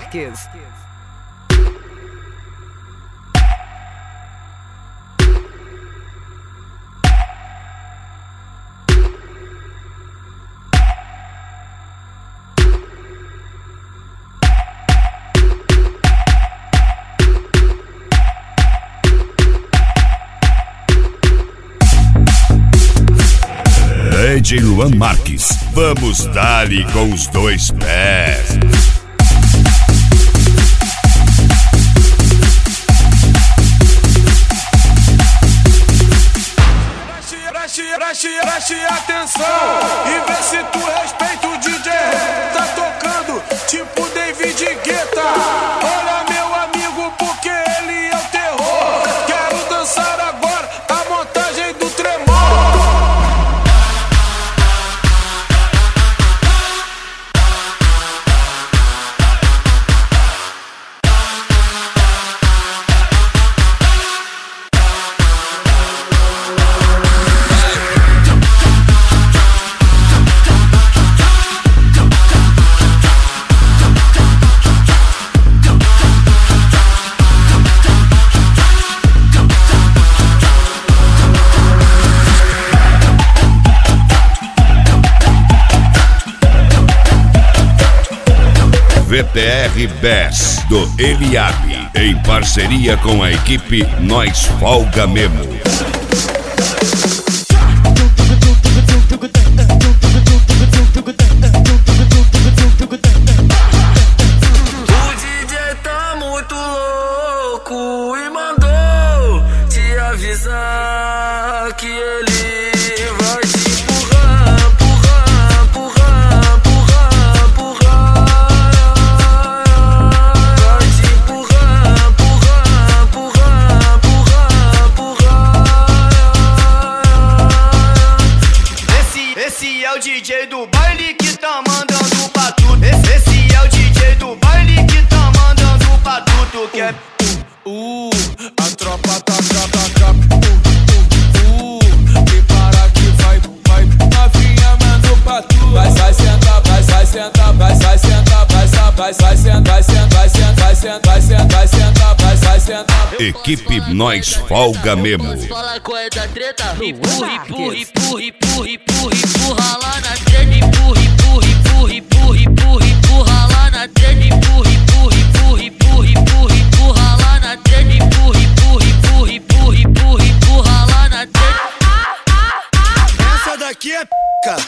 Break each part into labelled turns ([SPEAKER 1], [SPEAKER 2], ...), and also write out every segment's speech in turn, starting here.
[SPEAKER 1] Marques.
[SPEAKER 2] DJ Luan Marques, vamos dar-lhe com os dois pés.
[SPEAKER 3] Preste atenção e vê se tu respeita o DJ. Tá tocando tipo David Guetta. Olha meu amigo, porque ele é o terror. Quero dançar agora a montagem do tremor.
[SPEAKER 2] VTR Bass do Eliabe, em parceria com a equipe Nós Folga Memo.
[SPEAKER 4] O DJ tá muito louco e mandou te avisar que ele vai te empurrar, empurrar, empurrar, empurrar, empurrar. Vai te empurrar, empurrar, empurrar, empurrar, empurrar.
[SPEAKER 5] Esse é o DJ do baile que tá mandando pra tudo. Esse é o DJ do baile que tá mandando pra tudo. Que é
[SPEAKER 3] A tropa tá prepara que vai novinha, mano, pra tu. Vai sentar, vai sentar, vai sentar, vai sentar, vai sentar, vai sentar, vai sentar, vai sentar, vai sentar, vai sentar.
[SPEAKER 2] Equipe Nós Folga Memo.
[SPEAKER 4] Fala qual é da treta. Empurra, empurra, empurra, empurra, empurra, empurra lá na treta. Empurra, empurra, empurra, empurra, empurra, empurra lá na treta. Empurra, empurra, empurra, empurra, empurra, empurra lá na treta. Empurra, empurra, empurra, empurra, empurra, empurra lá na treta.
[SPEAKER 5] essa daqui é pica.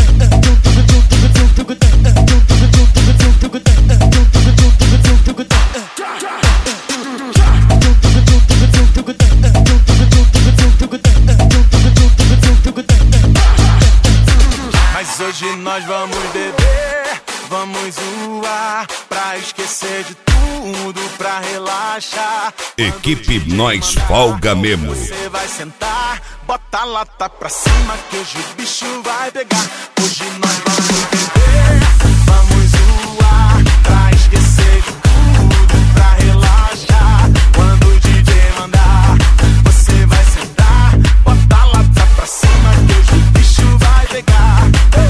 [SPEAKER 3] Mas hoje nós vamos beber, vamos zoar, pra esquecer de tudo, pra relaxar.
[SPEAKER 2] Equipe Nós Folga Memo.
[SPEAKER 3] Você vai sentar, bota a lata pra cima que hoje o bicho vai pegar. Hoje nós vamos beber, vamos zoar, pra esquecer de tudo, pra relaxar. Quando o DJ mandar, você vai sentar, bota a lata pra cima que hoje o bicho vai pegar.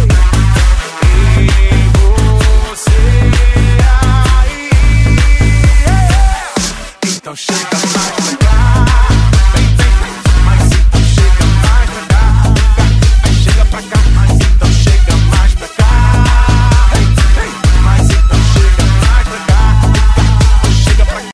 [SPEAKER 3] E você aí, então chega mais pra cá.